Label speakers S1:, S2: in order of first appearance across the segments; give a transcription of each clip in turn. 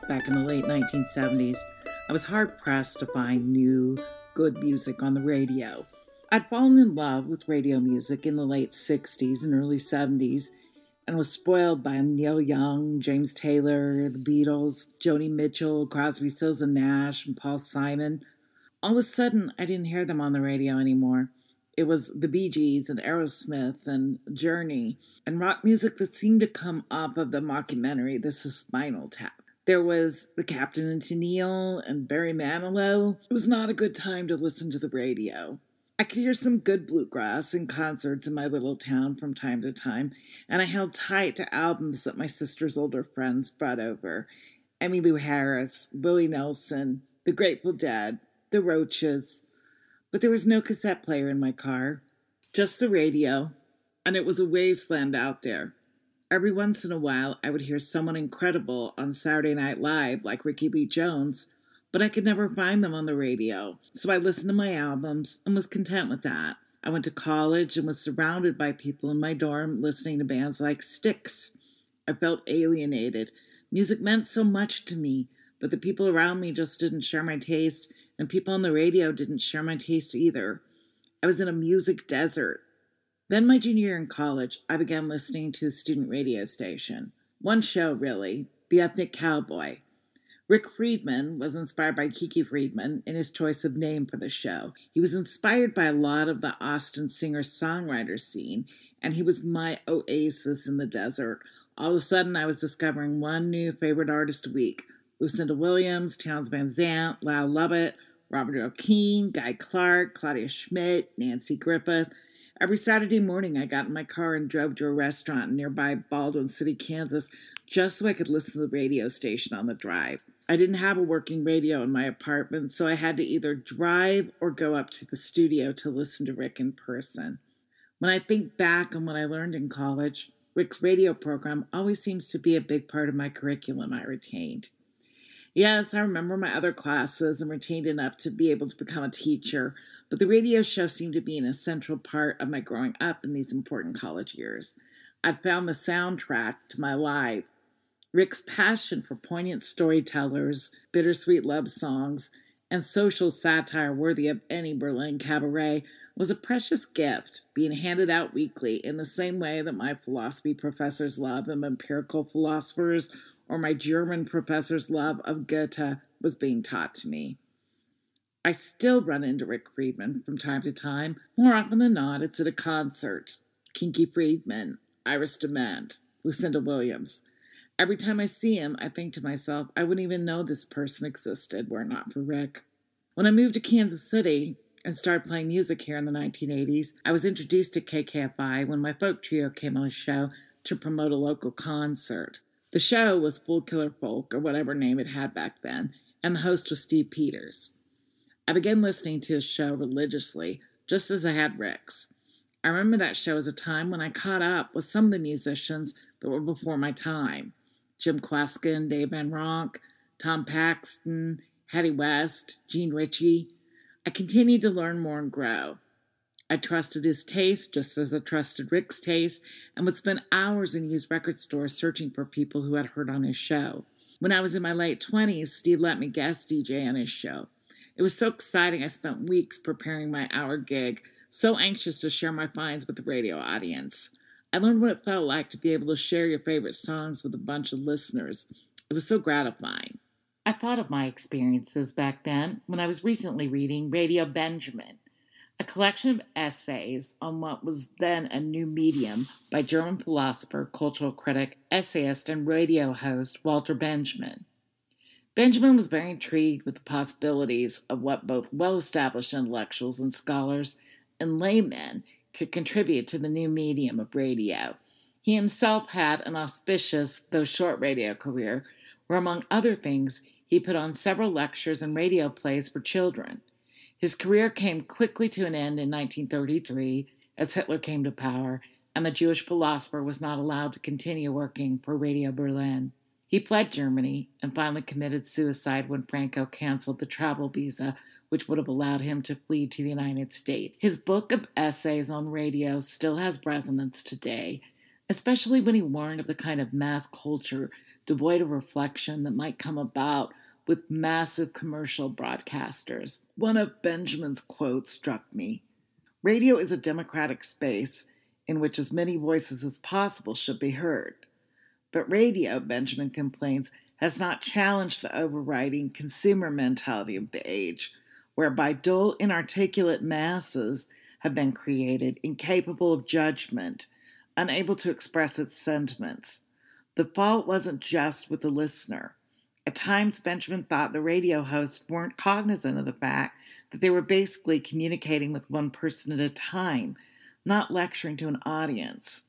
S1: back in the late 1970s, I was hard-pressed to find new, good music on the radio. I'd fallen in love with radio music in the late 60s and early 70s and was spoiled by Neil Young, James Taylor, the Beatles, Joni Mitchell, Crosby, Stills and Nash, and Paul Simon. All of a sudden, I didn't hear them on the radio anymore. It was the Bee Gees and Aerosmith and Journey and rock music that seemed to come off of the mockumentary This Is Spinal Tap. There was the Captain and Tennille and Barry Manilow. It was not a good time to listen to the radio. I could hear some good bluegrass in concerts in my little town from time to time, and I held tight to albums that my sister's older friends brought over. Emmylou Harris, Willie Nelson, The Grateful Dead, The Roaches. But there was no cassette player in my car, just the radio, and it was a wasteland out there. Every once in a while, I would hear someone incredible on Saturday Night Live, like Ricky Lee Jones, but I could never find them on the radio, so I listened to my albums and was content with that. I went to college and was surrounded by people in my dorm listening to bands like Styx. I felt alienated. Music meant so much to me, but the people around me just didn't share my taste, and people on the radio didn't share my taste either. I was in a music desert. Then my junior year in college, I began listening to the student radio station. One show, really, The Ethnic Cowboy. Rick Friedman was inspired by Kiki Friedman in his choice of name for the show. He was inspired by a lot of the Austin singer-songwriter scene, and he was my oasis in the desert. All of a sudden, I was discovering one new favorite artist a week. Lucinda Williams, Townes Van Zandt, Lyle Lovett, Robert Earl Keen, Guy Clark, Claudia Schmidt, Nancy Griffith. Every Saturday morning, I got in my car and drove to a restaurant in nearby Baldwin City, Kansas, just so I could listen to the radio station on the drive. I didn't have a working radio in my apartment, so I had to either drive or go up to the studio to listen to Rick in person. When I think back on what I learned in college, Rick's radio program always seems to be a big part of my curriculum I retained. Yes, I remember my other classes and retained enough to be able to become a teacher, but the radio show seemed to be an essential part of my growing up in these important college years. I'd found the soundtrack to my life. Rick's passion for poignant storytellers, bittersweet love songs, and social satire worthy of any Berlin cabaret was a precious gift being handed out weekly in the same way that my philosophy professor's love of empirical philosophers or my German professor's love of Goethe was being taught to me. I still run into Rick Friedman from time to time. More often than not, it's at a concert. Kinky Friedman, Iris DeMent, Lucinda Williams. Every time I see him, I think to myself, I wouldn't even know this person existed were it not for Rick. When I moved to Kansas City and started playing music here in the 1980s, I was introduced to KKFI when my folk trio came on a show to promote a local concert. The show was Full Killer Folk, or whatever name it had back then, and the host was Steve Peters. I began listening to his show religiously, just as I had Rick's. I remember that show as a time when I caught up with some of the musicians that were before my time. Jim Kweskin, Dave Van Ronk, Tom Paxton, Hattie West, Gene Ritchie. I continued to learn more and grow. I trusted his taste just as I trusted Rick's taste and would spend hours in used record stores searching for people who had heard on his show. When I was in my late 20s, Steve let me guest DJ on his show. It was so exciting I spent weeks preparing my hour gig, so anxious to share my finds with the radio audience. I learned what it felt like to be able to share your favorite songs with a bunch of listeners. It was so gratifying. I thought of my experiences back then when I was recently reading Radio Benjamin, a collection of essays on what was then a new medium by German philosopher, cultural critic, essayist, and radio host Walter Benjamin. Benjamin was very intrigued with the possibilities of what both well-established intellectuals and scholars and laymen could contribute to the new medium of radio. He himself had an auspicious, though short, radio career, where, among other things, he put on several lectures and radio plays for children. His career came quickly to an end in 1933 as Hitler came to power, and the Jewish philosopher was not allowed to continue working for Radio Berlin. He fled Germany and finally committed suicide when Franco canceled the travel visa, which would have allowed him to flee to the United States. His book of essays on radio still has resonance today, especially when he warned of the kind of mass culture devoid of reflection that might come about with massive commercial broadcasters. One of Benjamin's quotes struck me. Radio is a democratic space in which as many voices as possible should be heard. But radio, Benjamin complains, has not challenged the overriding consumer mentality of the age, whereby dull, inarticulate masses have been created, incapable of judgment, unable to express its sentiments. The fault wasn't just with the listener. At times, Benjamin thought the radio hosts weren't cognizant of the fact that they were basically communicating with one person at a time, not lecturing to an audience.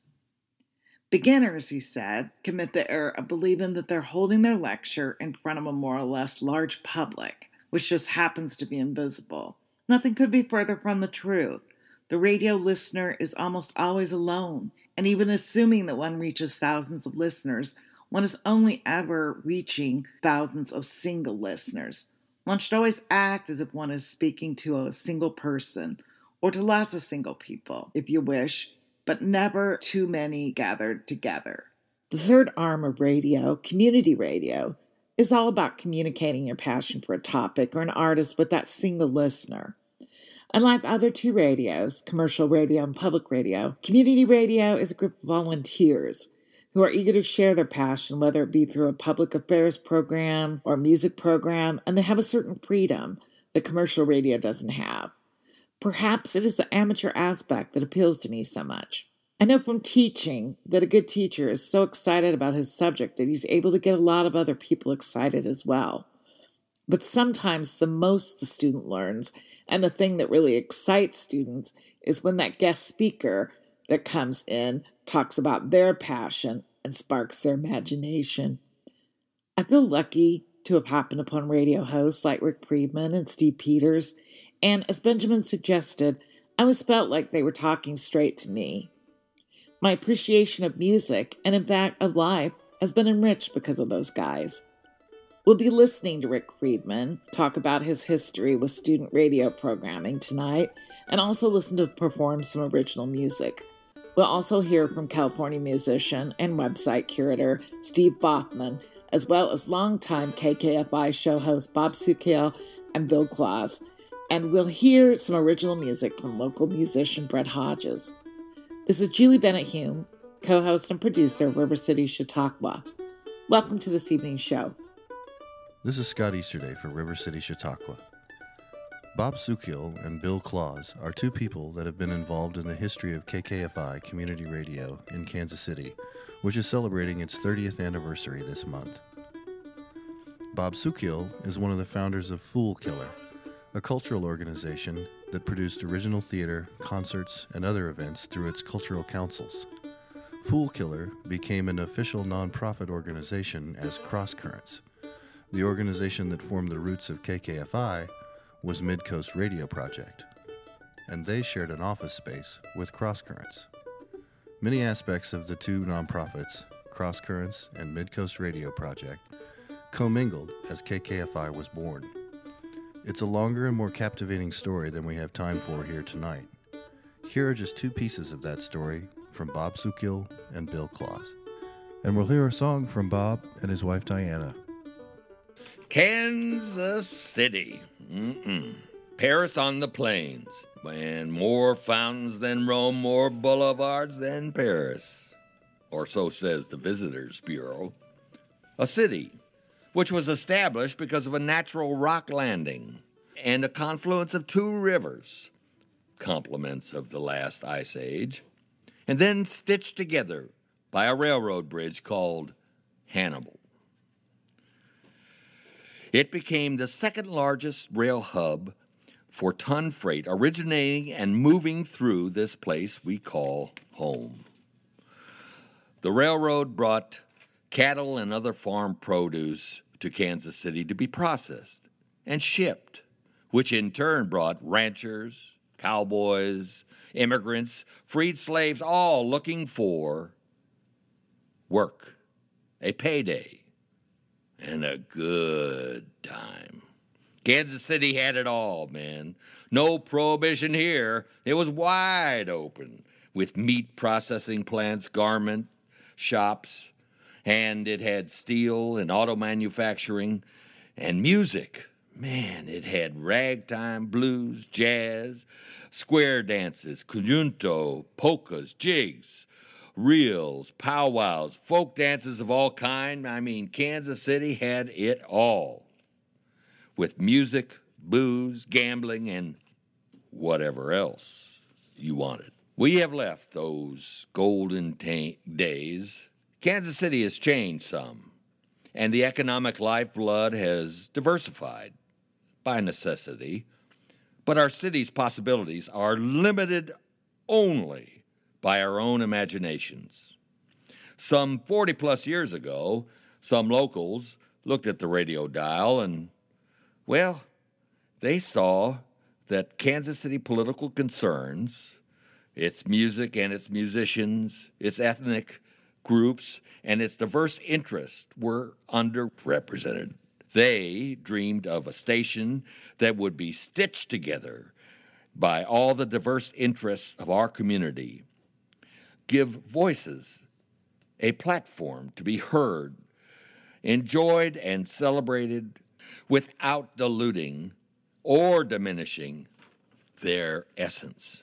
S1: Beginners, he said, commit the error of believing that they're holding their lecture in front of a more or less large public, which just happens to be invisible. Nothing could be further from the truth. The radio listener is almost always alone, and even assuming that one reaches thousands of listeners, one is only ever reaching thousands of single listeners. One should always act as if one is speaking to a single person, or to lots of single people, if you wish, but never too many gathered together. The third arm of radio, community radio, is all about communicating your passion for a topic or an artist with that single listener. Unlike the other two radios, commercial radio and public radio, community radio is a group of volunteers who are eager to share their passion, whether it be through a public affairs program or a music program, and they have a certain freedom that commercial radio doesn't have. Perhaps it is the amateur aspect that appeals to me so much. I know from teaching that a good teacher is so excited about his subject that he's able to get a lot of other people excited as well. But sometimes the most the student learns, and the thing that really excites students, is when that guest speaker that comes in talks about their passion and sparks their imagination. I feel lucky to have happened upon radio hosts like Rick Friedman and Steve Peters, and as Benjamin suggested, I always felt like they were talking straight to me. My appreciation of music, and in fact of life, has been enriched because of those guys. We'll be listening to Rick Friedman talk about his history with student radio programming tonight, and also listen to perform some original music. We'll also hear from California musician and website curator Steve Bothman, as well as longtime KKFI show hosts Bob Sukiel and Bill Claus. And we'll hear some original music from local musician Brett Hodges. This is Julie Bennett Hume, co-host and producer of River City Chautauqua. Welcome to this evening's show.
S2: This is Scott Easterday for River City Chautauqua. Bob Sukiel and Bill Claus are two people that have been involved in the history of KKFI Community Radio in Kansas City, which is celebrating its 30th anniversary this month. Bob Sukiel is one of the founders of Fool Killer, a cultural organization that produced original theater, concerts, and other events through its cultural councils. Fool Killer became an official nonprofit organization as Cross Currents. The organization that formed the roots of KKFI was Midcoast Radio Project, and they shared an office space with Cross Currents. Many aspects of the two nonprofits, Cross Currents and Midcoast Radio Project, commingled as KKFI was born. It's a longer and more captivating story than we have time for here tonight. Here are just two pieces of that story from Bob Sukiel and Bill Claus. And we'll hear a song from Bob and his wife Diana.
S3: Kansas City. Paris on the plains. And more fountains than Rome, more boulevards than Paris. Or so says the Visitors Bureau. A city which was established because of a natural rock landing and a confluence of two rivers, complements of the last ice age, and then stitched together by a railroad bridge called Hannibal. It became the second largest rail hub for ton freight originating and moving through this place we call home. The railroad brought cattle and other farm produce to Kansas City to be processed and shipped, which in turn brought ranchers, cowboys, immigrants, freed slaves, all looking for work, a payday, and a good time. Kansas City had it all, man. No prohibition here. It was wide open with meat processing plants, garment shops, And it had steel and auto manufacturing and music. Man, it had ragtime, blues, jazz, square dances, conjunto, polkas, jigs, reels, powwows, folk dances of all kind. I mean, Kansas City had it all, with music, booze, gambling, and whatever else you wanted. We have left those golden days. Kansas City has changed some, and the economic lifeblood has diversified by necessity, but our city's possibilities are limited only by our own imaginations. Some 40-plus years ago, some locals looked at the radio dial and, well, they saw that Kansas City political concerns, its music and its musicians, its ethnic groups, and its diverse interests were underrepresented. They dreamed of a station that would be stitched together by all the diverse interests of our community, give voices a platform to be heard, enjoyed, and celebrated without diluting or diminishing their essence.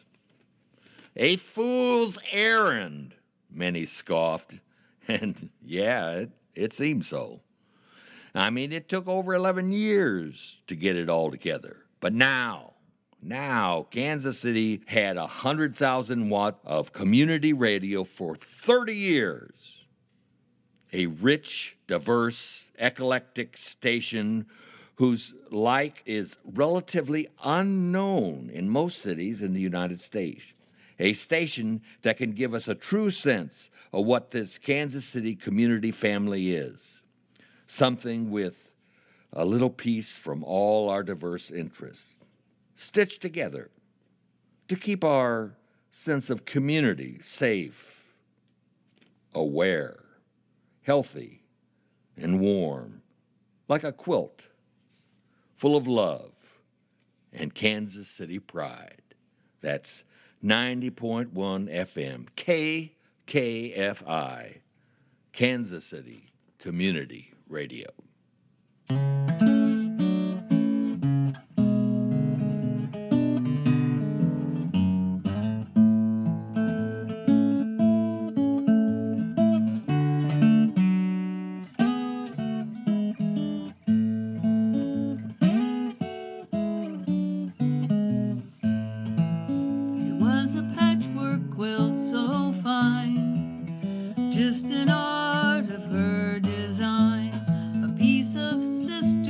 S3: A fool's errand, many scoffed, and yeah, it seemed so. I mean, it took over 11 years to get it all together. But now, Kansas City had 100,000 watt of community radio for 30 years. A rich, diverse, eclectic station whose like is relatively unknown in most cities in the United States. A station that can give us a true sense of what this Kansas City community family is. Something with a little piece from all our diverse interests, stitched together to keep our sense of community safe, aware, healthy, and warm, like a quilt full of love and Kansas City pride. That's 90.1 FM, KKFI, Kansas City Community Radio.
S4: Just an art of her design, a piece of system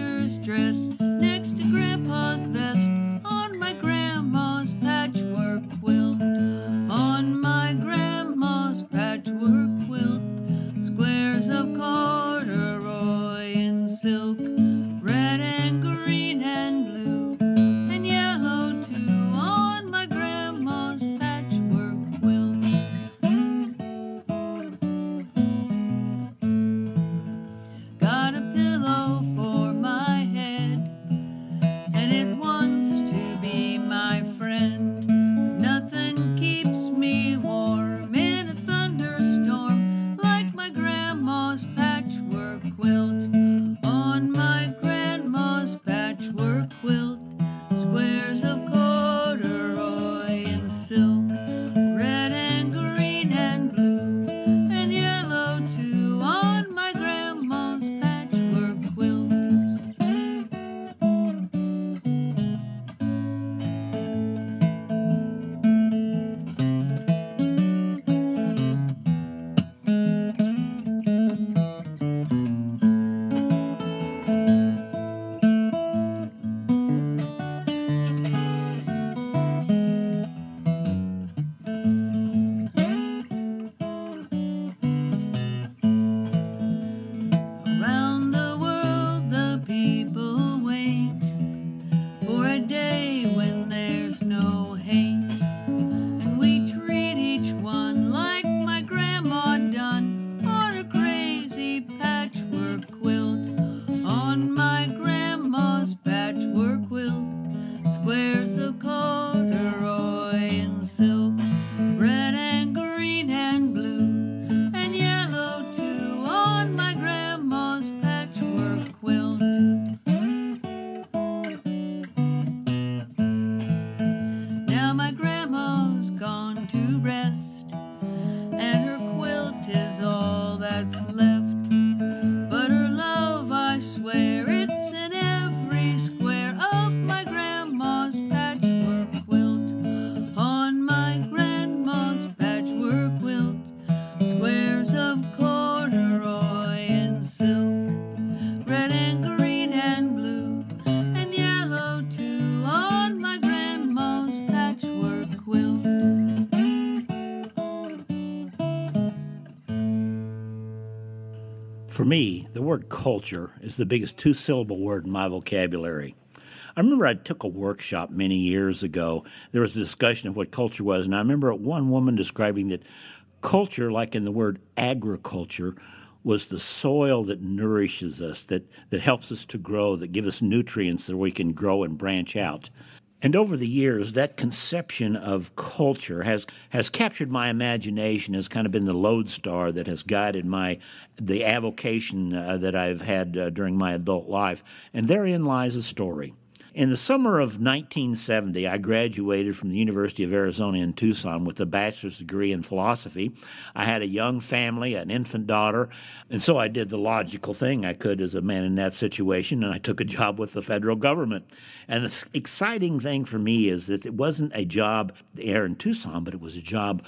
S4: For me, the word culture is the biggest two-syllable word in my vocabulary. I remember I took a workshop many years ago. There was a discussion of what culture was, and I remember one woman describing that culture, like in the word agriculture, was the soil that nourishes us, that helps us to grow, that gives us nutrients so we can grow and branch out. And over the years, that conception of culture has captured my imagination, has kind of been the lodestar that has guided the avocation that I've had during my adult life. And therein lies a story. In the summer of 1970, I graduated from the University of Arizona in Tucson with a bachelor's degree in philosophy. I had a young family, an infant daughter, and so I did the logical thing I could as a man in that situation, and I took a job with the federal government. And the exciting thing for me is that it wasn't a job there in Tucson, but it was a job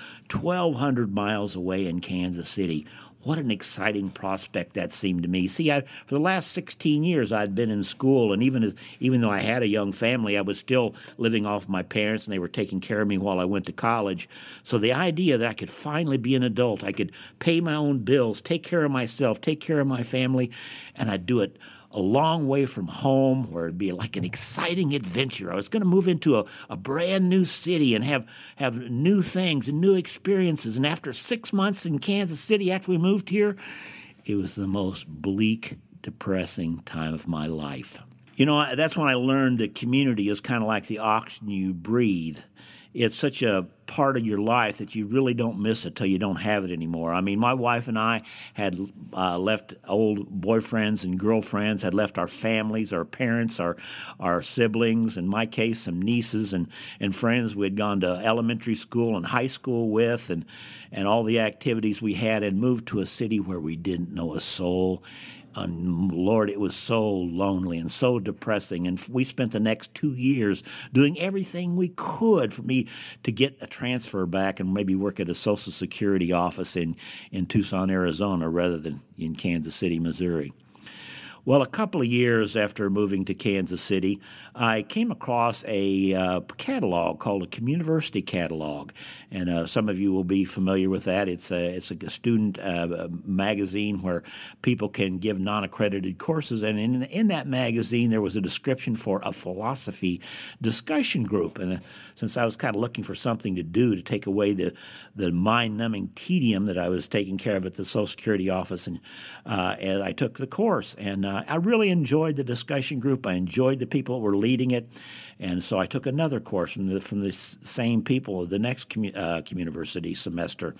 S4: 1,200 miles away in Kansas City. What an exciting prospect that seemed to me. See, for the last 16 years, I'd been in school, and even though I had a young family, I was still living off my parents, and they were taking care of me while I went to college. So the idea that I could finally be an adult, I could pay my own bills, take care of myself, take care of my family, and I'd do it a long way from home, where it'd be like an exciting adventure. I was going to move into a brand new city and have new things and new experiences. And after 6 months in Kansas City, after we moved here, it was the most bleak, depressing time of my life. You know, that's when I learned that community is kind of like the oxygen you breathe. It's such a part of your life that you really don't miss it till you don't have it anymore. I mean, my wife and I had left old boyfriends and girlfriends, had left our families, our parents, our siblings, in my case, some nieces and friends we had gone to elementary school and high school with, and all the activities we had, and moved to a city where we didn't know a soul. Lord, it was so lonely and so depressing. And we spent the next 2 years doing everything we could for me to get a transfer back and maybe work at a Social Security office in Tucson, Arizona, rather than in Kansas City, Missouri. Well, a couple of years after moving to Kansas City, I came across a catalog called a Communiversity catalog, and some of you will be familiar with that. It's a student magazine where people can give non-accredited courses, and in that magazine there was a description for a philosophy discussion group. And since I was kind of looking for something to do to take away the mind-numbing tedium that I was taking care of at the Social Security office, and I took the course, and I really enjoyed the discussion group. I enjoyed the people that were leading it, and so I took another course from the same people the next Communiversity semester.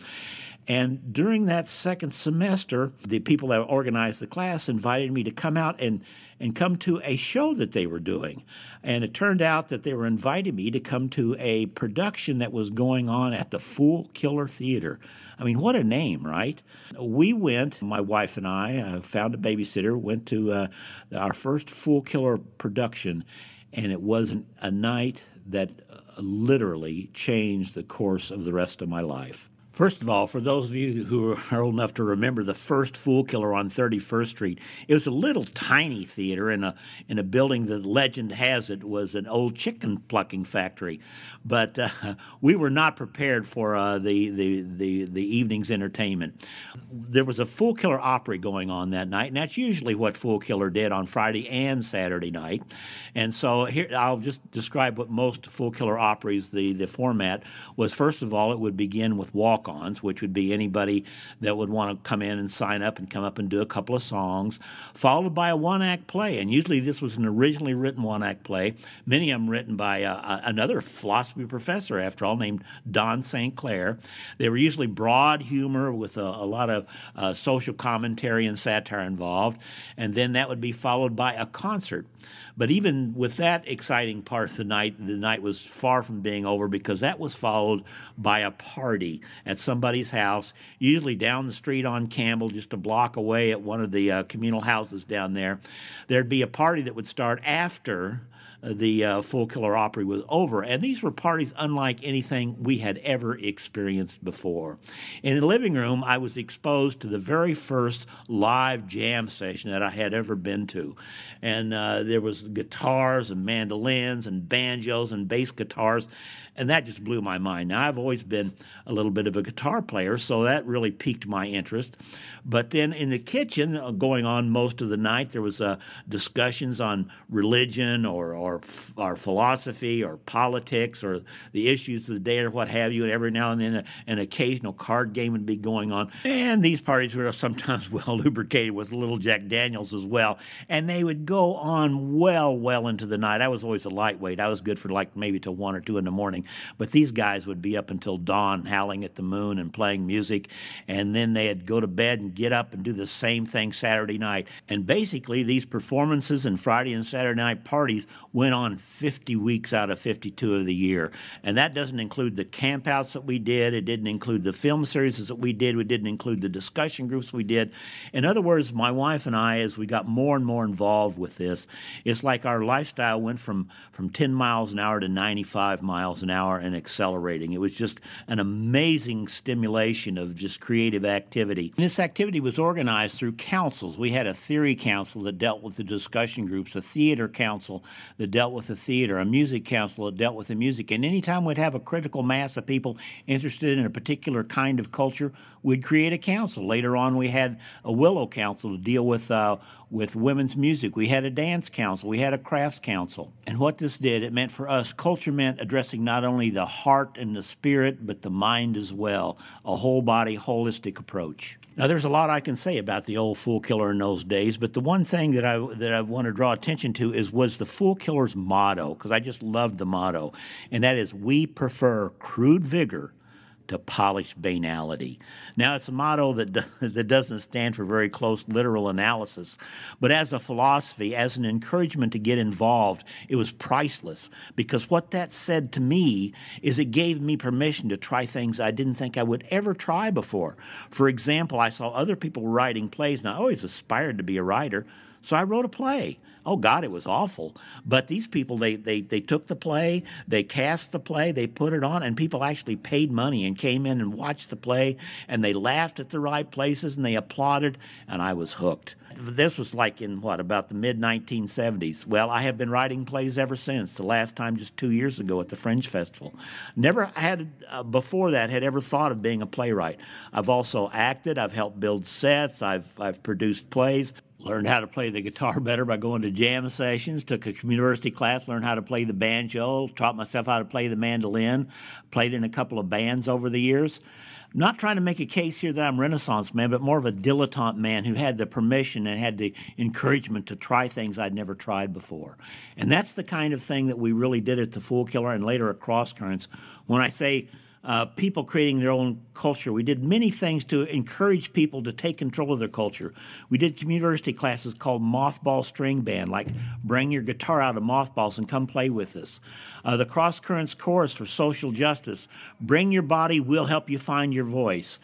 S4: And during that second semester, the people that organized the class invited me to come out and come to a show that they were doing. And it turned out that they were inviting me to come to a production that was going on at the Fool Killer Theater. I mean, what a name, right? We went, my wife and I found a babysitter, went to our first Fool Killer production, and it was a night that literally changed the course of the rest of my life. First of all, for those of you who are old enough to remember the first Fool Killer on 31st Street, it was a little tiny theater in a building that legend has it was an old chicken plucking factory. But we were not prepared for the evening's entertainment. There was a Fool Killer Opry going on that night, and that's usually what Fool Killer did on Friday and Saturday night. And so here I'll just describe what most Fool Killer Operas, the format was. First of all, it would begin with walk-ons, which would be anybody that would want to come in and sign up and come up and do a couple of songs, followed by a one-act play. And usually this was an originally written one-act play, many of them written by another philosophy professor, after all, named Don St. Clair. They were usually broad humor with a lot of social commentary and satire involved, and then that would be followed by a concert. But even with that exciting part of the night was far from being over, because that was followed by a party at somebody's house, usually down the street on Campbell, just a block away at one of the communal houses down there. There'd be a party that would start after the Fool Killer Opry was over. And these were parties unlike anything we had ever experienced before. In the living room, I was exposed to the very first live jam session that I had ever been to. And there was guitars and mandolins and banjos and bass guitars, and that just blew my mind. Now, I've always been a little bit of a guitar player, so that really piqued my interest. But then in the kitchen, going on most of the night, there was discussions on religion or philosophy or politics or the issues of the day or what have you, and every now and then an occasional card game would be going on. And these parties were sometimes well lubricated with a little Jack Daniels as well, and they would go on well into the night. I was always a lightweight. I was good for like maybe till 1 or 2 in the morning, but these guys would be up until dawn howling at the moon and playing music, and then they'd go to bed and get up and do the same thing Saturday night. And basically these performances and Friday and Saturday night parties went on 50 weeks out of 52 of the year. And that doesn't include the campouts that we did. It didn't include the film series that we did. We didn't include the discussion groups we did. In other words, my wife and I, as we got more and more involved with this, it's like our lifestyle went from 10 miles an hour to 95 miles an hour and accelerating. It was just an amazing stimulation of just creative activity. And this activity was organized through councils. We had a theory council that dealt with the discussion groups, a theater council that dealt with the theater, a music council that dealt with the music. And anytime we'd have a critical mass of people interested in a particular kind of culture, we'd create a council. Later on, we had a Willow Council to deal with women's music. We had a dance council. We had a crafts council. And what this did, it meant for us, culture meant addressing not only the heart and the spirit, but the mind as well, a whole-body, holistic approach. Now, there's a lot I can say about the old Fool Killer in those days, but the one thing that I want to draw attention to was the Fool Killer's motto, because I just loved the motto, and that is, we prefer crude vigor to polished banality. Now, it's a motto that doesn't stand for very close literal analysis, but as a philosophy, as an encouragement to get involved, it was priceless, because what that said to me is it gave me permission to try things I didn't think I would ever try before. For example, I saw other people writing plays, and I always aspired to be a writer, so I wrote a play. Oh, God, it was awful. But these people, they took the play, they cast the play, they put it on, and people actually paid money and came in and watched the play, and they laughed at the right places, and they applauded, and I was hooked. This was like in, about the mid-1970s. Well, I have been writing plays ever since, the last time just 2 years ago at the Fringe Festival. Never had, before that, had ever thought of being a playwright. I've also acted, I've helped build sets, I've produced plays. Learned how to play the guitar better by going to jam sessions, took a university class, learned how to play the banjo, taught myself how to play the mandolin, played in a couple of bands over the years. I'm not trying to make a case here that I'm a Renaissance man, but more of a dilettante man who had the permission and had the encouragement to try things I'd never tried before. And that's the kind of thing that we really did at the Fool Killer and later at Cross Currents. When I say people creating their own culture, we did many things to encourage people to take control of their culture. We did community classes called Mothball String Band, like bring your guitar out of mothballs and come play with us. The Cross Currents Chorus for social justice, bring your body, we'll help you find your voice.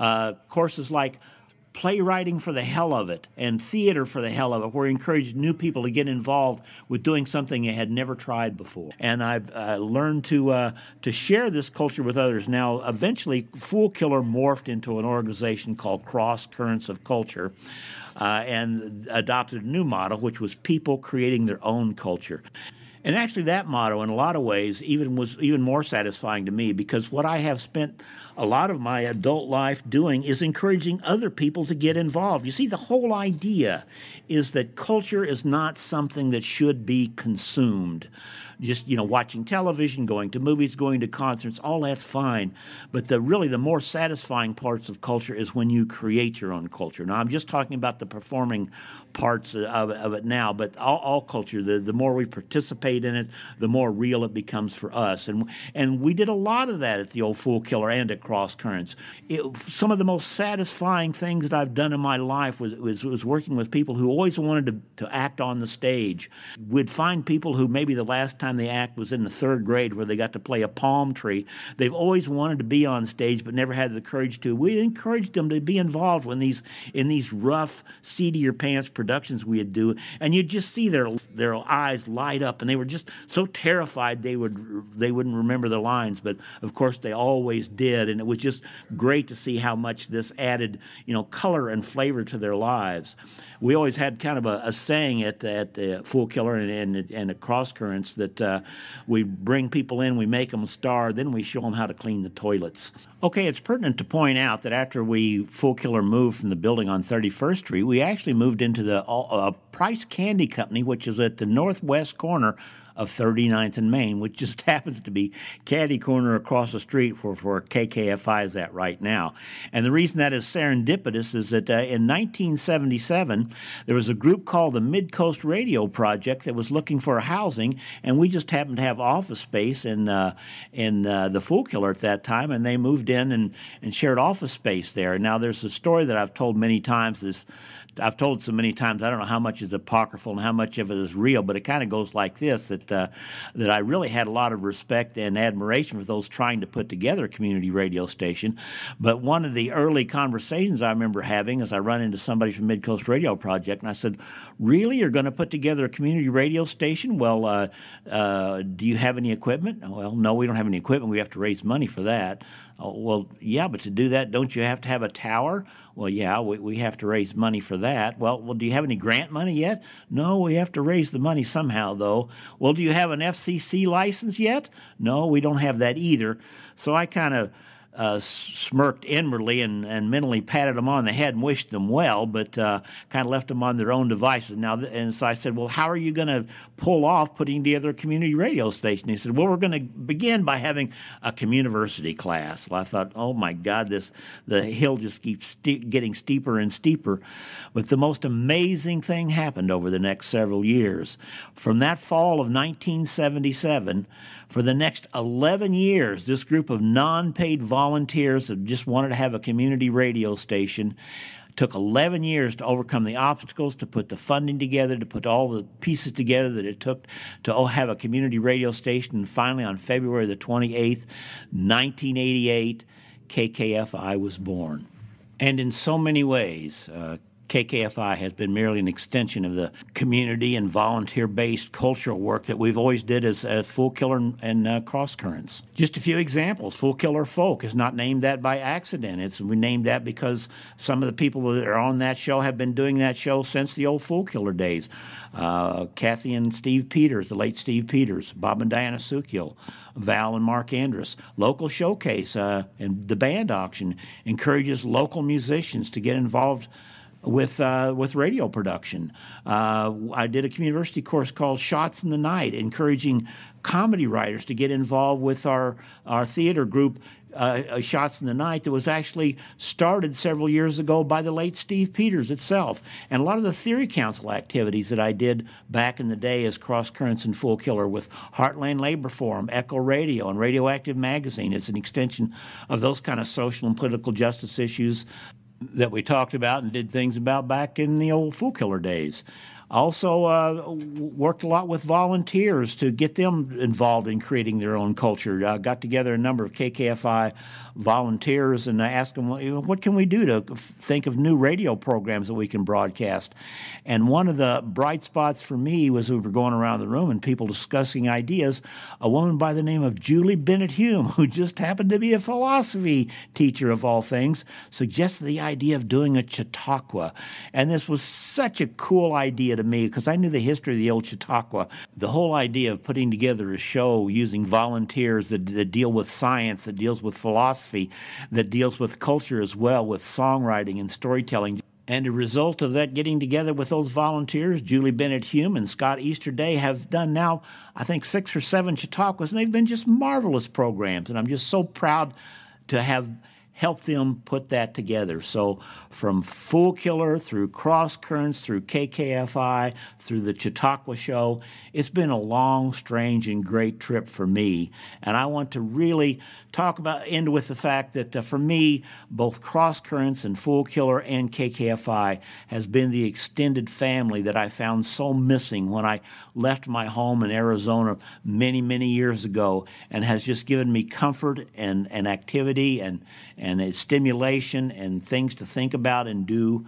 S4: Courses like playwriting for the hell of it and theater for the hell of it, where we encouraged new people to get involved with doing something they had never tried before. And I've learned to share this culture with others. Now, eventually, Fool Killer morphed into an organization called Cross Currents of Culture and adopted a new motto, which was people creating their own culture. And actually that motto, in a lot of ways, was even more satisfying to me, because what I have spent a lot of my adult life doing is encouraging other people to get involved. You see, the whole idea is that culture is not something that should be consumed. Just, watching television, going to movies, going to concerts, all that's fine. But the more satisfying parts of culture is when you create your own culture. Now, I'm just talking about the performing parts of it now, but all culture, the more we participate in it, the more real it becomes for us. And we did a lot of that at the old Fool Killer and at Cross Currents. Some of the most satisfying things that I've done in my life was working with people who always wanted to act on the stage. We'd find people who maybe the last time they act was in the third grade, where they got to play a palm tree. They've always wanted to be on stage but never had the courage to. We encouraged them to be involved in these rough, seat-of-your-pants production productions we'd do, and you'd just see their eyes light up, and they were just so terrified they wouldn't remember the lines, but of course they always did, and it was just great to see how much this added, color and flavor to their lives. We always had kind of a saying at the Fool Killer and at Cross Currents that we bring people in, we make them a star, then we show them how to clean the toilets. Okay, it's pertinent to point out that after Fool Killer moved from the building on 31st Street, we actually moved into the Price Candy Company, which is at the northwest corner of 39th and Main, which just happens to be caddy corner across the street for KKFI is at right now. And the reason that is serendipitous is that in 1977, there was a group called the Mid-Coast Radio Project that was looking for housing, and we just happened to have office space in the Fool Killer at that time, and they moved in and shared office space there. Now, there's a story that I've told many times. I've told it so many times, I don't know how much is apocryphal and how much of it is real, but it kind of goes like this, that I really had a lot of respect and admiration for those trying to put together a community radio station. But one of the early conversations I remember having is I run into somebody from Mid-Coast Radio Project, and I said, really, you're going to put together a community radio station? Well, do you have any equipment? Well, no, we don't have any equipment. We have to raise money for that. Oh, well, yeah, but to do that, don't you have to have a tower? Well, yeah, we have to raise money for that. Well, do you have any grant money yet? No, we have to raise the money somehow, though. Well, do you have an FCC license yet? No, we don't have that either. So I kind of smirked inwardly and mentally patted them on the head and wished them well, but kind of left them on their own devices. And so I said, well, how are you going to pull off putting together a community radio station? He said, well, we're going to begin by having a communiversity class. Well, I thought, oh my God, the hill just keeps getting steeper and steeper. But the most amazing thing happened over the next several years. From that fall of 1977, for the next 11 years, this group of non-paid volunteers that just wanted to have a community radio station took 11 years to overcome the obstacles, to put the funding together, to put all the pieces together that it took to have a community radio station. And finally, on February the 28th, 1988, KKFI was born. And in so many ways, KKFI has been merely an extension of the community and volunteer-based cultural work that we've always did as Fool Killer and Cross Currents. Just a few examples. Fool Killer Folk is not named that by accident. We named that because some of the people that are on that show have been doing that show since the old Fool Killer days. Kathy and Steve Peters, the late Steve Peters, Bob and Diana Sukiel, Val and Mark Andrus. Local Showcase and the band auction encourages local musicians to get involved with radio production. I did a community course called Shots in the Night, encouraging comedy writers to get involved with our theater group, Shots in the Night, that was actually started several years ago by the late Steve Peters itself. And a lot of the Theory Council activities that I did back in the day as Cross Currents and Fool Killer with Heartland Labor Forum, Echo Radio, and Radioactive Magazine. It's an extension of those kind of social and political justice issues that we talked about and did things about back in the old Fool Killer days. Also worked a lot with volunteers to get them involved in creating their own culture. Got together a number of KKFI volunteers and asked them, what can we do to think of new radio programs that we can broadcast? And one of the bright spots for me was we were going around the room and people discussing ideas. A woman by the name of Julie Bennett Hume, who just happened to be a philosophy teacher of all things, suggested the idea of doing a Chautauqua. And this was such a cool idea to me because I knew the history of the old Chautauqua. The whole idea of putting together a show using volunteers that deal with science, that deals with philosophy, that deals with culture as well, with songwriting and storytelling. And a result of that getting together with those volunteers, Julie Bennett Hume and Scott Easterday have done now, I think, 6 or 7 Chautauquas, and they've been just marvelous programs. And I'm just so proud to have helped them put that together. So from Fool Killer through Cross Currents, through KKFI, through the Chautauqua Show, it's been a long, strange, and great trip for me. And I want to really end with the fact that for me, both Cross Currents and Fool Killer and KKFI has been the extended family that I found so missing when I left my home in Arizona many, many years ago, and has just given me comfort and activity and stimulation and things to think about and do.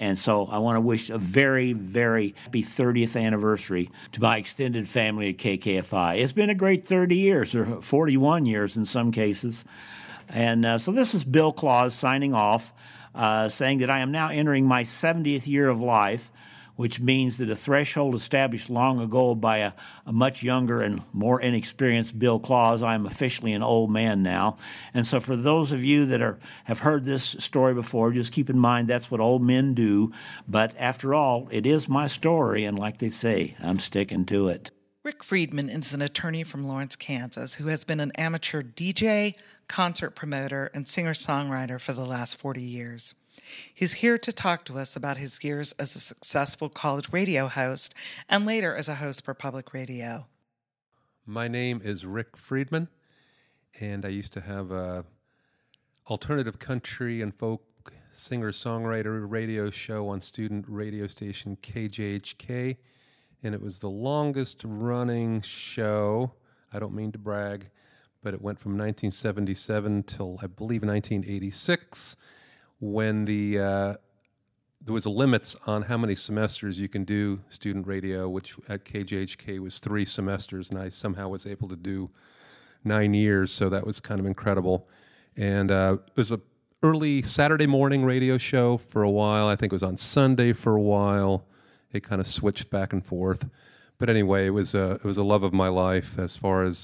S4: And so I want to wish a very, very happy 30th anniversary to my extended family at KKFI. It's been a great 30 years, or 41 years in some cases. And so this is Bill Claus signing off, saying that I am now entering my 70th year of life, which means that a threshold established long ago by a much younger and more inexperienced Bill Claus, I am officially an old man now. And so for those of you that have heard this story before, just keep in mind that's what old men do. But after all, it is my story, and like they say, I'm sticking to it.
S5: Rick Friedman is an attorney from Lawrence, Kansas, who has been an amateur DJ, concert promoter, and singer-songwriter for the last 40 years. He's here to talk to us about his years as a successful college radio host and later as a host for public radio.
S6: My name is Rick Friedman, and I used to have a alternative country and folk singer-songwriter radio show on student radio station KJHK, and it was the longest-running show. I don't mean to brag, but it went from 1977 till, I believe, 1986, when there was limits on how many semesters you can do student radio, which at KJHK was 3 semesters, and I somehow was able to do 9 years, so that was kind of incredible. And it was a early Saturday morning radio show for a while. I think it was on Sunday for a while. It kind of switched back and forth. But anyway, it was a love of my life as far as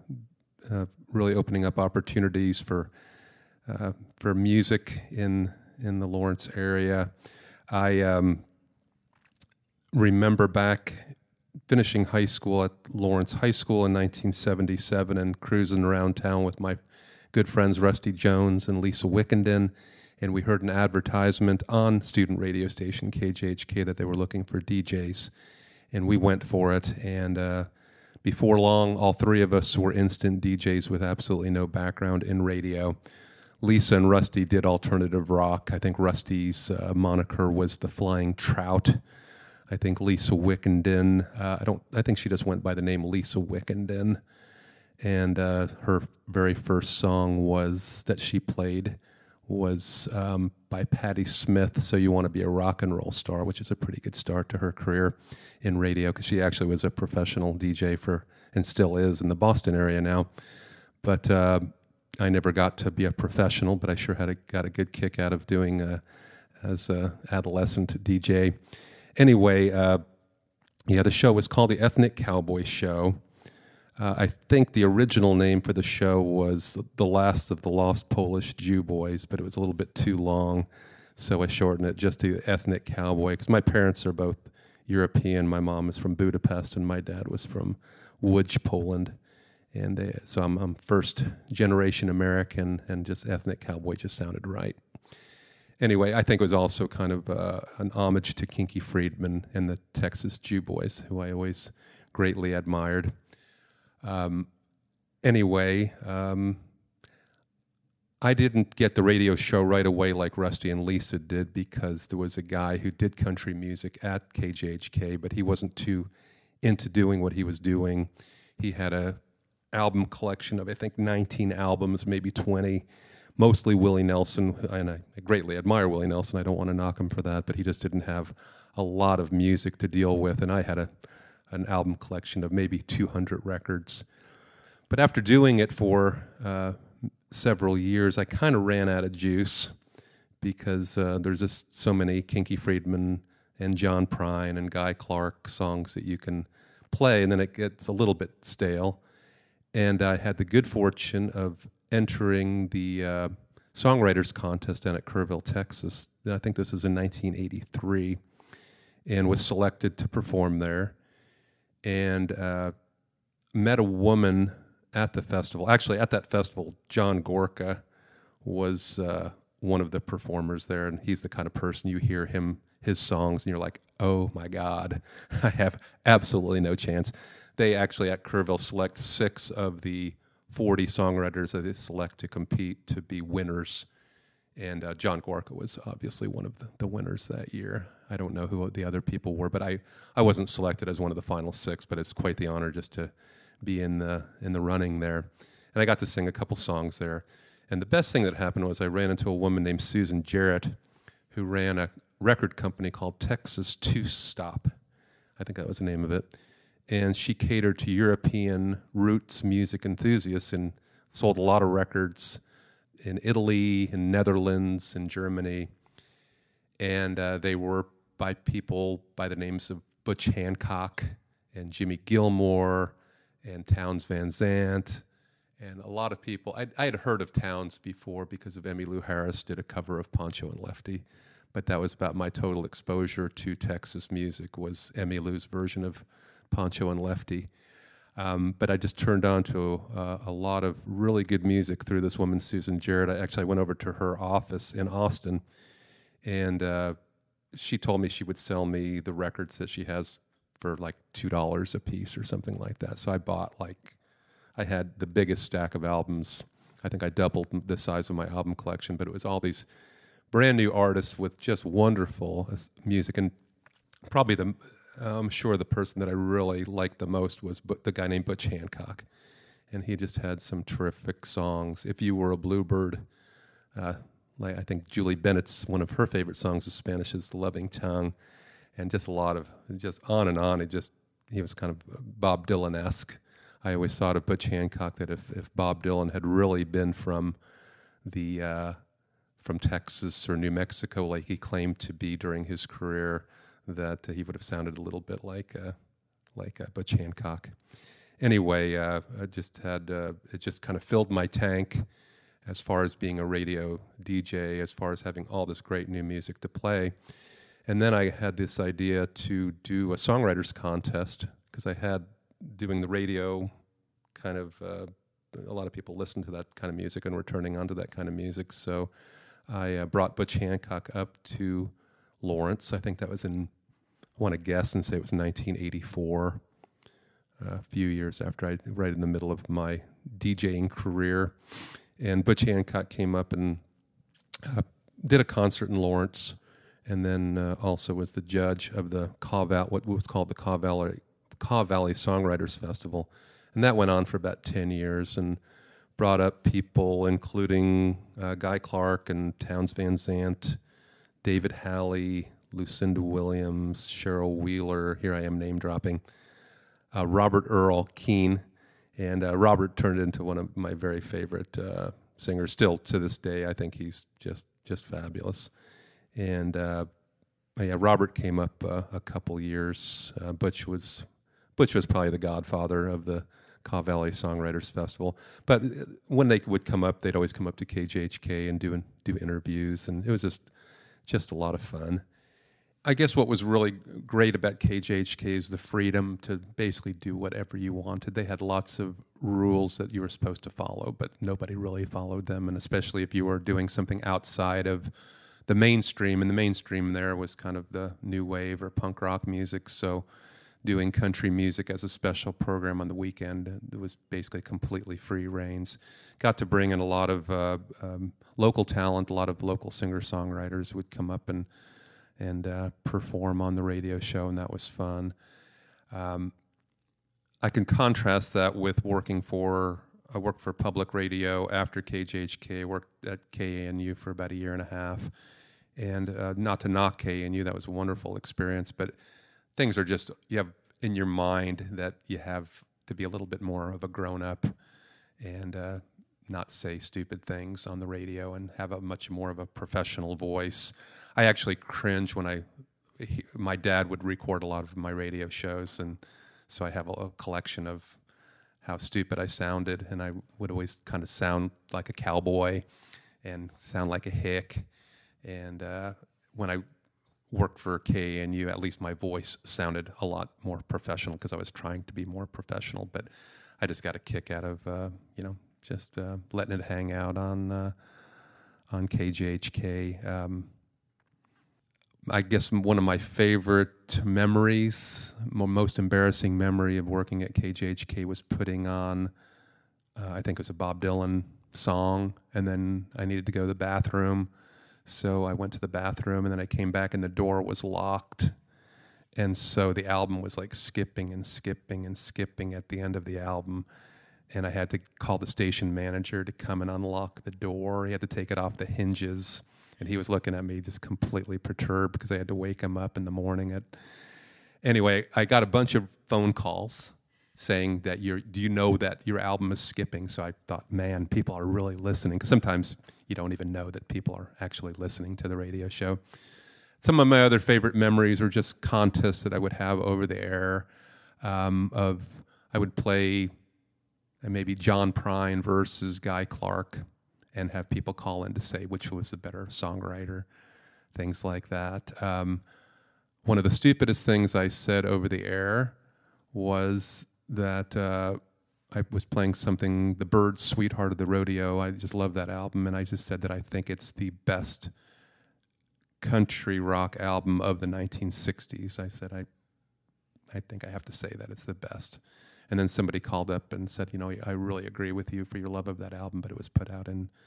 S6: really opening up opportunities for music in the Lawrence area. I remember back finishing high school at Lawrence High School in 1977 and cruising around town with my good friends Rusty Jones and Lisa Wickenden, and we heard an advertisement on student radio station KJHK that they were looking for DJs, and we went for it, and before long, all 3 of us were instant DJs with absolutely no background in radio. Lisa and Rusty did alternative rock. I think Rusty's moniker was the Flying Trout. I think Lisa Wickenden, I think she just went by the name Lisa Wickenden. And her very first song that she played was by Patti Smith, So You Want to Be a Rock and Roll Star, which is a pretty good start to her career in radio, because she actually was a professional DJ and still is in the Boston area now. But I never got to be a professional, but I sure got a good kick out of doing as an adolescent DJ. Anyway, the show was called the Ethnic Cowboy Show. I think the original name for the show was The Last of the Lost Polish Jew Boys, but it was a little bit too long, so I shortened it just to Ethnic Cowboy, because my parents are both European. My mom is from Budapest, and my dad was from Łódź, Poland. And so I'm first generation American, and just Ethnic Cowboy just sounded right. Anyway, I think it was also kind of an homage to Kinky Friedman and the Texas Jew Boys, who I always greatly admired. Anyway, I didn't get the radio show right away like Rusty and Lisa did, because there was a guy who did country music at KJHK, but he wasn't too into doing what he was doing. He had a album collection of, I think, 19 albums, maybe 20, mostly Willie Nelson, and I greatly admire Willie Nelson. I don't want to knock him for that, but he just didn't have a lot of music to deal with, and I had an album collection of maybe 200 records. But after doing it for several years, I kind of ran out of juice, because there's just so many Kinky Friedman and John Prine and Guy Clark songs that you can play, and then it gets a little bit stale. And I had the good fortune of entering the Songwriters Contest down at Kerrville, Texas. I think this was in 1983, and was selected to perform there. And met a woman at the festival. Actually, at that festival, John Gorka was one of the performers there, and he's the kind of person you hear his songs, and you're like, oh my God, I have absolutely no chance. They actually, at Kerrville, select 6 of the 40 songwriters that they select to compete to be winners. And John Gorka was obviously one of the winners that year. I don't know who the other people were, but I wasn't selected as one of the final 6, but it's quite the honor just to be in the running there. And I got to sing a couple songs there. And the best thing that happened was I ran into a woman named Susan Jarrett, who ran record company called Texas Two Stop. I think that was the name of it. And she catered to European roots music enthusiasts and sold a lot of records in Italy, in Netherlands, in Germany. And they were by people by the names of Butch Hancock and Jimmy Gilmore and Townes Van Zandt and a lot of people. I had heard of Townes before because of Emmylou Harris did a cover of Pancho and Lefty, but that was about my total exposure to Texas music was Emmylou's version of Pancho and Lefty. But I just turned on to a lot of really good music through this woman, Susan Jarrett. I went over to her office in Austin, and she told me she would sell me the records that she has for like $2 a piece or something like that. So I bought I had the biggest stack of albums. I think I doubled the size of my album collection, but it was all these brand new artists with just wonderful music. And probably I'm sure the person that I really liked the most was the guy named Butch Hancock. And he just had some terrific songs. If You Were a Bluebird, I think Julie Bennett's one of her favorite songs in Spanish is The Loving Tongue. And just a lot of, just on and on. He was kind of Bob Dylan-esque. I always thought of Butch Hancock that if Bob Dylan had really been from Texas or New Mexico, like he claimed to be during his career, that he would have sounded a little bit like Butch Hancock. Anyway, it just kind of filled my tank as far as being a radio DJ, as far as having all this great new music to play. And then I had this idea to do a songwriters contest because I had doing the radio kind of, a lot of people listen to that kind of music and were turning onto that kind of music. So I brought Butch Hancock up to Lawrence. I think that was I want to guess and say it was 1984, a few years after right in the middle of my DJing career. And Butch Hancock came up and did a concert in Lawrence, and then also was the judge of the what was called the Kaw Valley Songwriters Festival. And that went on for about 10 years and brought up people including Guy Clark and Townes Van Zandt, David Halley, Lucinda Williams, Cheryl Wheeler, here I am name dropping, Robert Earl Keen. And Robert turned into one of my very favorite singers. Still to this day, I think he's just fabulous. And Robert came up a couple years. Butch was probably the godfather of the Kaw Valley Songwriters Festival. But when they would come up, they'd always come up to KJHK and do interviews, and it was just a lot of fun. I guess what was really great about KJHK is the freedom to basically do whatever you wanted. They had lots of rules that you were supposed to follow, but nobody really followed them, and especially if you were doing something outside of the mainstream, and the mainstream there was kind of the new wave or punk rock music, so doing country music as a special program on the weekend, it was basically completely free reins. Got to bring in a lot of local talent, a lot of local singer-songwriters would come up and perform on the radio show, and that was fun. I can contrast that with I worked for public radio after KJHK. I worked at KANU for about a year and a half. And not to knock KANU, that was a wonderful experience, but things are just, you have in your mind that you have to be a little bit more of a grown-up and not say stupid things on the radio and have a much more of a professional voice. I actually cringe when my dad would record a lot of my radio shows, and so I have a collection of how stupid I sounded, and I would always kind of sound like a cowboy and sound like a hick. And when I worked for KANU, at least my voice sounded a lot more professional because I was trying to be more professional. But I just got a kick out of just letting it hang out on KJHK. I guess one of my favorite memories, most embarrassing memory of working at KJHK was putting on, I think it was a Bob Dylan song, and then I needed to go to the bathroom. So I went to the bathroom, and then I came back, and the door was locked. And so the album was like skipping and skipping and skipping at the end of the album. And I had to call the station manager to come and unlock the door. He had to take it off the hinges. And he was looking at me just completely perturbed because I had to wake him up in the morning. Anyway, I got a bunch of phone calls saying that do you know that your album is skipping? So I thought, man, people are really listening. Because sometimes you don't even know that people are actually listening to the radio show. Some of my other favorite memories were just contests that I would have over the air. I would play maybe John Prine versus Guy Clark and have people call in to say which was the better songwriter, things like that. One of the stupidest things I said over the air was that I was playing something, The Byrds' Sweetheart of the Rodeo. I just love that album, and I just said that I think it's the best country rock album of the 1960s. I said, I think I have to say that it's the best. And then somebody called up and said, I really agree with you for your love of that album, but it was put out in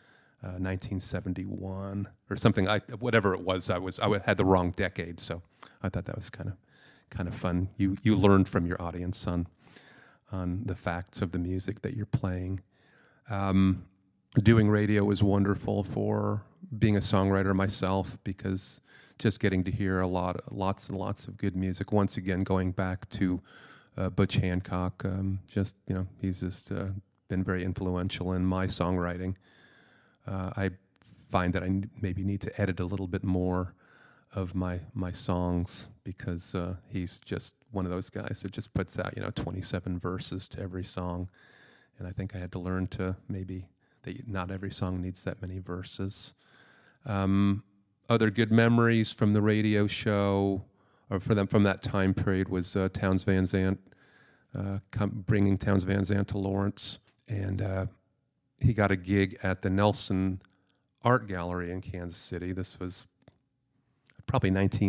S6: 1971 or something. Whatever it was, I had the wrong decade, so I thought that was kind of fun. You learned from your audience on the facts of the music that you're playing. Doing radio was wonderful for being a songwriter myself, because just getting to hear lots and lots of good music. Once again, going back to Butch Hancock, he's just been very influential in my songwriting. I find that I maybe need to edit a little bit more of my songs, because he's just one of those guys that just puts out 27 verses to every song, and I think I had to learn to maybe that not every song needs that many verses. Other good memories from the radio show, or from that time period, was Townes Van Zandt, bringing Townes Van Zandt to Lawrence, and he got a gig at the Nelson Art Gallery in Kansas City. This was probably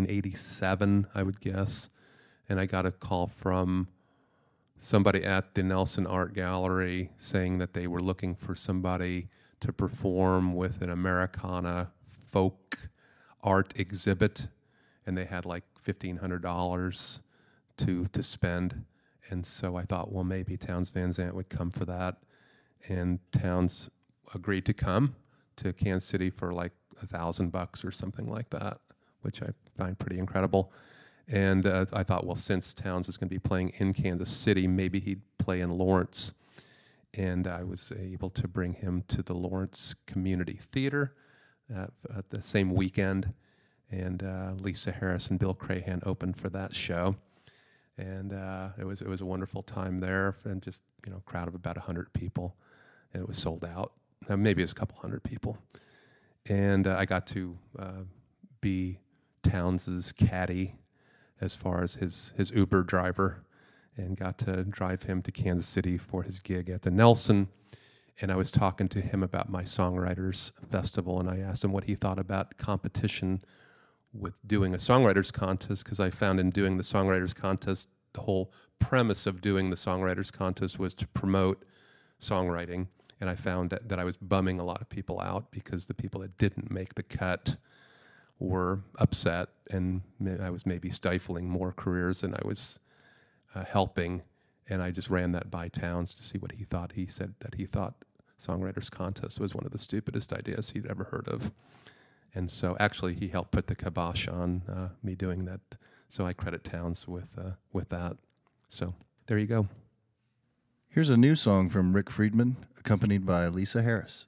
S6: 1987, I would guess, and I got a call from somebody at the Nelson Art Gallery saying that they were looking for somebody to perform with an Americana folk art exhibit, and they had like $1,500 to spend. And so I thought, well, maybe Townes Van Zandt would come for that. And Townes agreed to come to Kansas City for like $1,000 or something like that, which I find pretty incredible. And I thought, well, since Townes is going to be playing in Kansas City, maybe he'd play in Lawrence. And I was able to bring him to the Lawrence Community Theater at the same weekend. And Lisa Harris and Bill Crahan opened for that show. And it was a wonderful time there, and just a crowd of about 100 people, and it was sold out. Maybe it was a couple hundred people. And I got to be Townes's caddy as far as his Uber driver, and got to drive him to Kansas City for his gig at the Nelson. And I was talking to him about my Songwriters Festival, and I asked him what he thought about competition with doing a Songwriters Contest, because I found in doing the Songwriters Contest, the whole premise of doing the Songwriters Contest was to promote songwriting. And I found that I was bumming a lot of people out, because the people that didn't make the cut were upset, and I was maybe stifling more careers than I was helping. And I just ran that by Townes to see what he thought. He said that he thought Songwriters Contest was one of the stupidest ideas he'd ever heard of. And so actually he helped put the kibosh on me doing that. So I credit Townes with that. So there you go.
S2: Here's a new song from Rick Friedman, accompanied by Lisa Harris.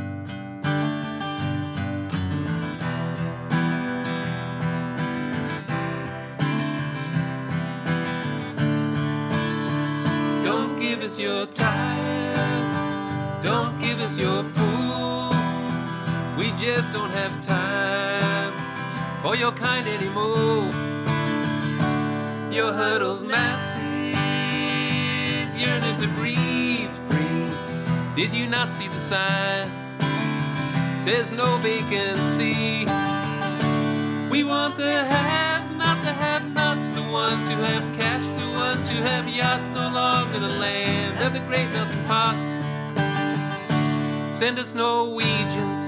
S7: Don't give us your time, don't give us your pool. We just don't have time for your kind anymore. Your huddled masses yearning to breathe free. Did you not see the sign? Says no vacancy. We want the haves, not the have-nots, the ones who have cash, the ones who have yachts, no longer the land of the great melting pot. Send us Norwegians.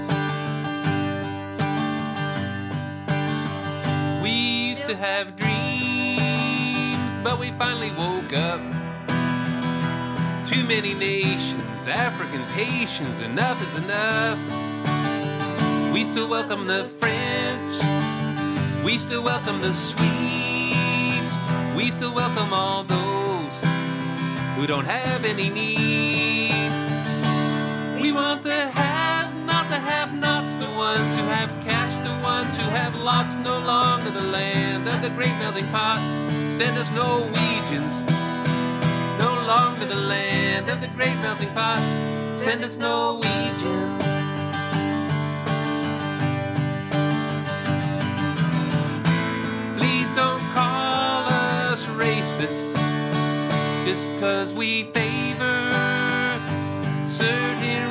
S7: We used to have dreams, but we finally woke up. Too many nations, Africans, Haitians, enough is enough. We still welcome the French. We still welcome the Swedes. We still welcome all those who don't have any needs. We want the have, not the have-nots, the ones who have cash, the ones who have lots, no longer the land of the great melting pot. Send us Norwegians, no longer the land of the great melting pot. Send us Norwegians. Please don't call us racists just 'cause we favor certain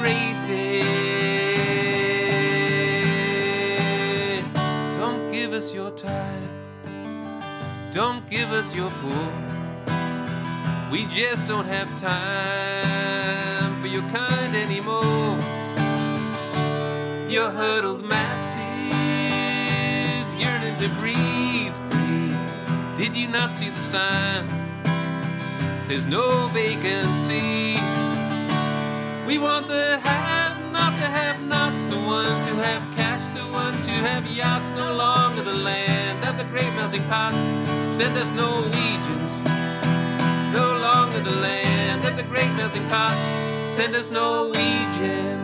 S7: races. Don't give us your time, don't give us your poor. We just don't have time for your kind anymore. Your huddled masses yearning to breathe free. Did you not see the sign? Says no vacancy. We want the have, not the have-nots, the ones who have cash, the ones who have yachts, no longer the land of the great melting pot. Send us Norwegians, no longer the land of the great melting pot. Send us Norwegians.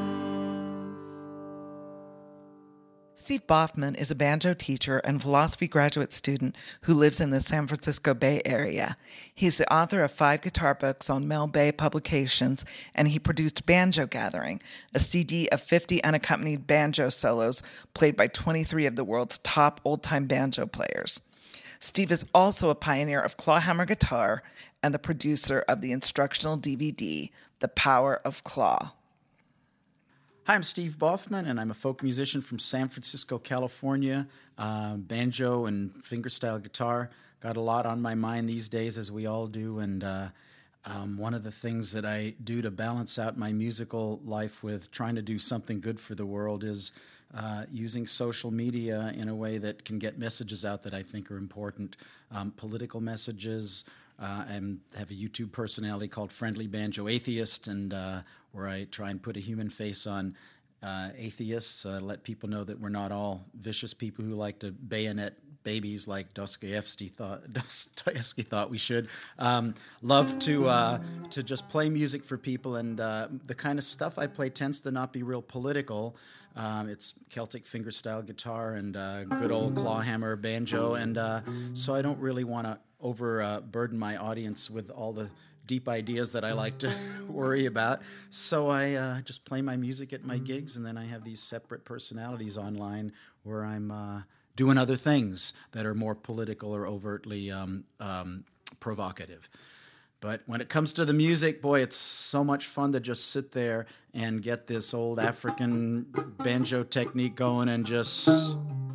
S5: Steve Boffman is a banjo teacher and philosophy graduate student who lives in the San Francisco Bay Area. He's the author of 5 guitar books on Mel Bay Publications, and he produced Banjo Gathering, a CD of 50 unaccompanied banjo solos played by 23 of the world's top old-time banjo players. Steve is also a pioneer of clawhammer guitar and the producer of the instructional DVD, The Power of Claw.
S8: Hi, I'm Steve Boffman, and I'm a folk musician from San Francisco, California. Banjo and fingerstyle guitar. Got a lot on my mind these days, as we all do, and one of the things that I do to balance out my musical life with trying to do something good for the world is using social media in a way that can get messages out that I think are important. Political messages. I have a YouTube personality called Friendly Banjo Atheist, and where I try and put a human face on atheists, let people know that we're not all vicious people who like to bayonet babies like Dostoevsky thought we should. Love to just play music for people, and the kind of stuff I play tends to not be real political. It's Celtic fingerstyle guitar and good old clawhammer banjo, and so I don't really want to overburden my audience with all the deep ideas that I like to worry about. So I just play my music at my gigs, and then I have these separate personalities online where I'm doing other things that are more political or overtly provocative. But when it comes to the music, boy, it's so much fun to just sit there and get this old African banjo technique going and just...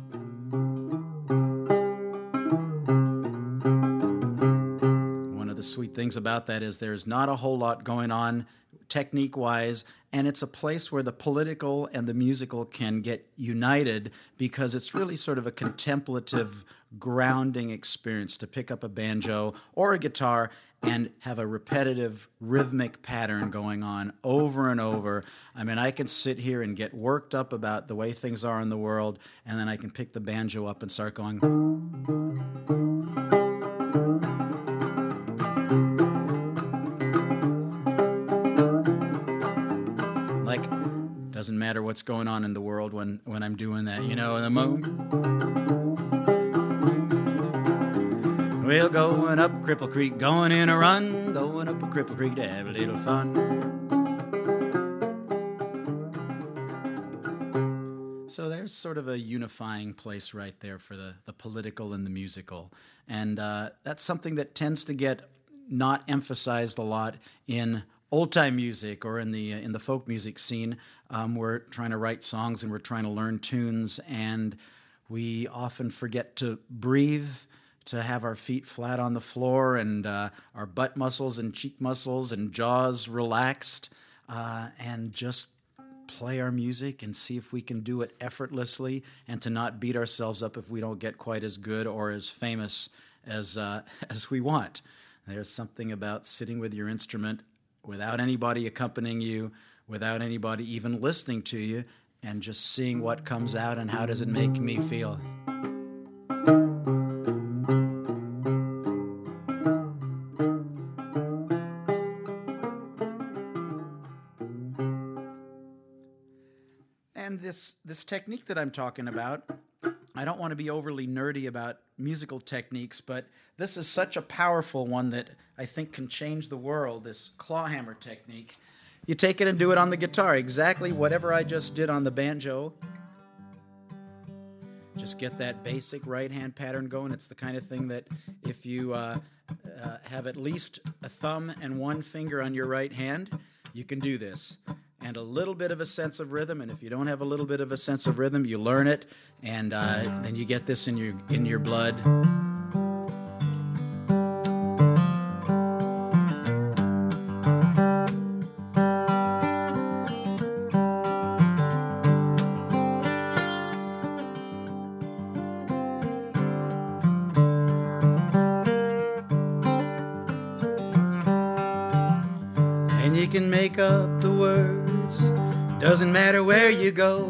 S8: Sweet things about that is there's not a whole lot going on technique-wise, and it's a place where the political and the musical can get united because it's really sort of a contemplative, grounding experience to pick up a banjo or a guitar and have a repetitive rhythmic pattern going on over and over. I mean, I can sit here and get worked up about the way things are in the world, and then I can pick the banjo up and start going... Doesn't matter what's going on in the world when I'm doing that, you know. We're going up Cripple Creek, going in a run, going up a Cripple Creek to have a little fun. So there's sort of a unifying place right there for the political and the musical. And that's something that tends to get not emphasized a lot in old-time music or in the folk music scene. We're trying to write songs and we're trying to learn tunes, and we often forget to breathe, to have our feet flat on the floor and our butt muscles and cheek muscles and jaws relaxed, and just play our music and see if we can do it effortlessly, and to not beat ourselves up if we don't get quite as good or as famous as we want. There's something about sitting with your instrument without anybody accompanying you, without anybody even listening to you, and just seeing what comes out and how does it make me feel. And this technique that I'm talking about, I don't want to be overly nerdy about musical techniques, but this is such a powerful one that I think can change the world, this claw hammer technique. You take it and do it on the guitar, exactly whatever I just did on the banjo. Just get that basic right-hand pattern going. It's the kind of thing that if you have at least a thumb and one finger on your right hand, you can do this. And a little bit of a sense of rhythm, and if you don't have a little bit of a sense of rhythm, you learn it, and then you get this in your blood. And you can make up the words, doesn't matter where you go.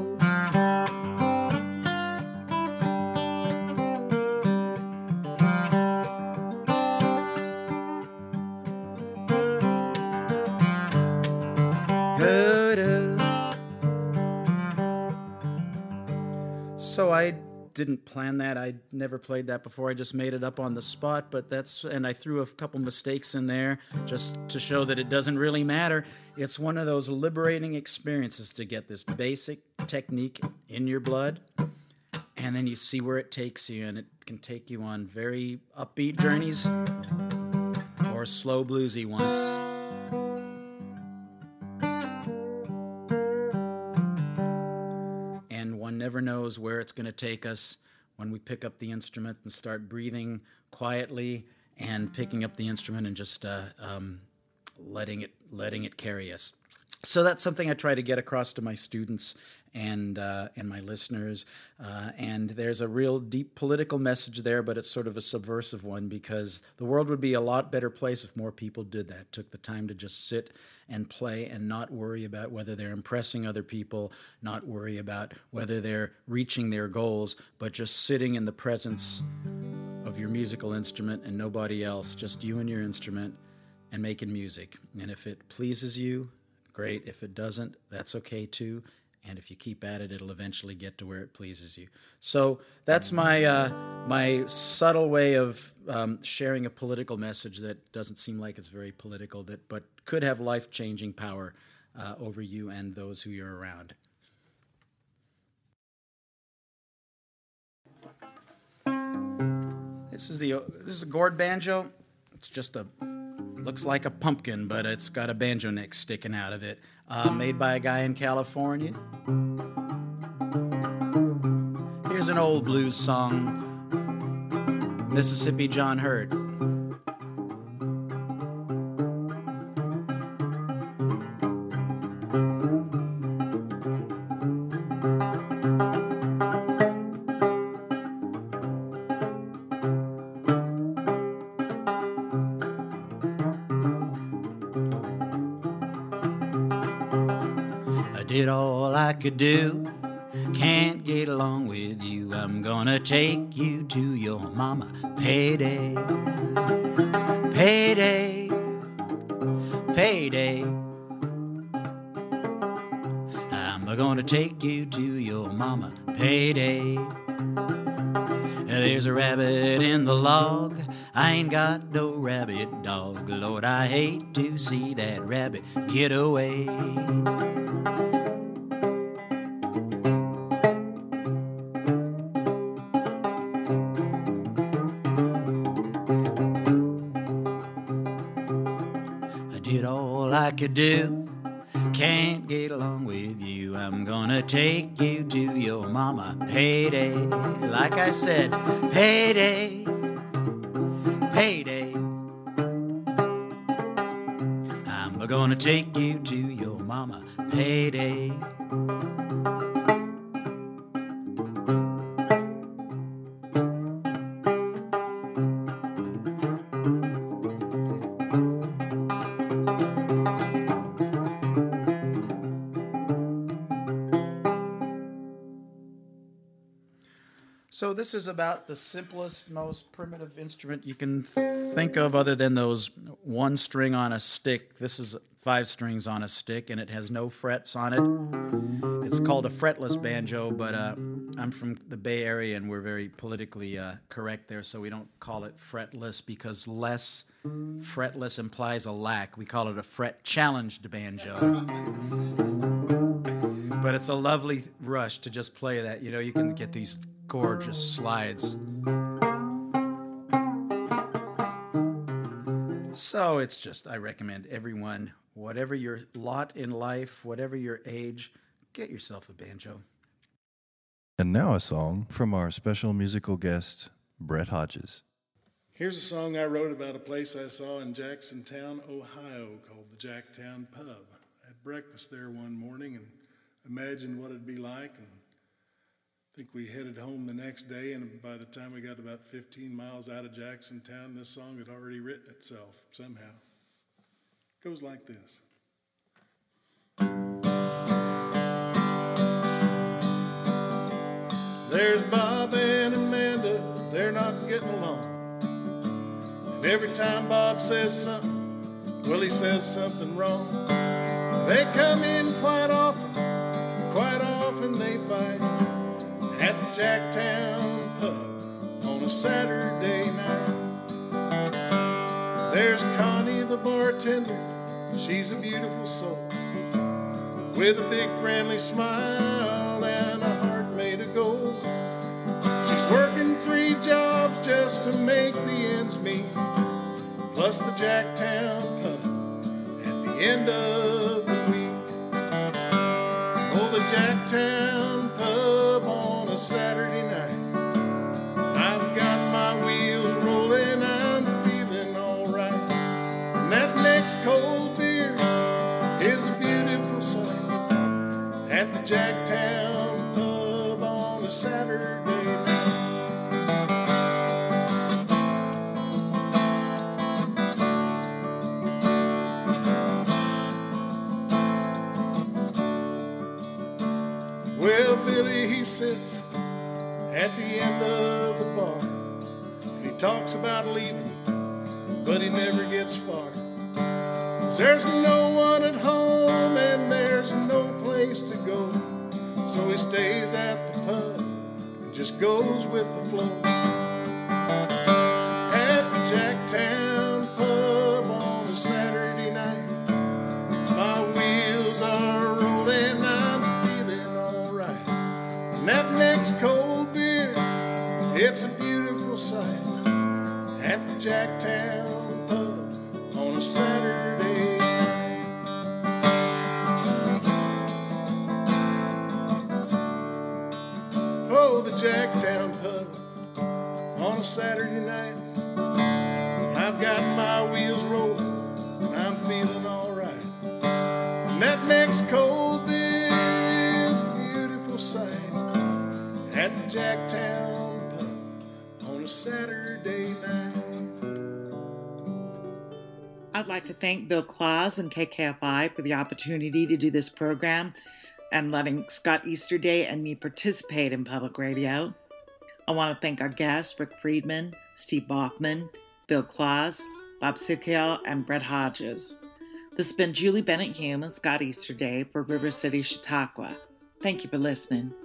S8: So I didn't plan that. I never played that before. I just made it up on the spot, but and I threw a couple mistakes in there just to show that it doesn't really matter. It's one of those liberating experiences to get this basic technique in your blood, and then you see where it takes you, and it can take you on very upbeat journeys or slow bluesy ones. One never knows where it's going to take us when we pick up the instrument and start breathing quietly and picking up the instrument and just letting it carry us. So that's something I try to get across to my students and my listeners. And there's a real deep political message there, but it's sort of a subversive one, because the world would be a lot better place if more people did that, took the time to just sit and play and not worry about whether they're impressing other people, not worry about whether they're reaching their goals, but just sitting in the presence of your musical instrument and nobody else, just you and your instrument, and making music. And if it pleases you, great. If it doesn't, that's okay too. And if you keep at it, it'll eventually get to where it pleases you. So that's my my subtle way of sharing a political message that doesn't seem like it's very political, but could have life-changing power over you and those who you're around. This is a gourd banjo. It's just looks like a pumpkin, but it's got a banjo neck sticking out of it. Made by a guy in California. Here's an old blues song, Mississippi John Hurt. Did all I could do, can't get along with you. I'm gonna take you to your mama. Payday, payday, payday. I'm gonna take you to your mama. Payday. There's a rabbit in the log, I ain't got no rabbit dog. Lord, I hate to see that rabbit get away. I could do, can't get along with you. I'm gonna take you to your mama. Payday, like I said, payday, payday. I'm gonna take you to your mama. Payday. So this is about the simplest, most primitive instrument you can think of other than those one string on a stick. This is 5 strings on a stick, and it has no frets on it. It's called a fretless banjo, but I'm from the Bay Area, and we're very politically correct there, so we don't call it fretless because less fretless implies a lack. We call it a fret-challenged banjo. But it's a lovely rush to just play that. You know, you can get these gorgeous slides. So it's just, I recommend everyone, whatever your lot in life, whatever your age, get yourself a banjo.
S2: And now a song from our special musical guest, Brett Hodges.
S9: Here's a song I wrote about a place I saw in Jacksontown, Ohio, called the Jacktown Pub. I had breakfast there one morning and imagined what it'd be like, and I think we headed home the next day, and by the time we got about 15 miles out of Jacksontown, this song had already written itself somehow. It goes like this. There's Bob and Amanda, they're not getting along. And every time Bob says something, well, he says something wrong. They come in quite often they fight at the Jacktown Pub on a Saturday night. There's Connie the bartender, she's a beautiful soul, with a big friendly smile and a heart made of gold. She's working 3 jobs just to make the ends meet, plus the Jacktown Pub at the end of the week. Oh, the Jacktown Pub on a Saturday night. I've got my wheels rolling, I'm feeling alright. And that next cold beer is a beautiful sight at the Jacktown Pub on a Saturday night. Well, Billy, he sits at the end of the bar, and he talks about leaving, but he never gets far. 'Cause there's no one at home and there's no place to go, so he stays at the pub and just goes with the flow. At the Jacktown Pub on a Saturday night, my wheels are rolling, I'm feeling alright. And that next cold beer, it's a beautiful sight at the Jacktown Pub on a Saturday night. Oh, the Jacktown Pub on a Saturday night. I've got my wheels rolling and I'm feeling alright. And that next cold beer is a beautiful sight at the Jacktown Pub on a Saturday night.
S1: I'd like to thank Bill Claus and KKFI for the opportunity to do this program and letting Scott Easterday and me participate in public radio. I want to thank our guests, Rick Friedman, Steve Baughman, Bill Claus, Bob Sukiel, and Brett Hodges. This has been Julie Bennett Hume and Scott Easterday for River City, Chautauqua. Thank you for listening.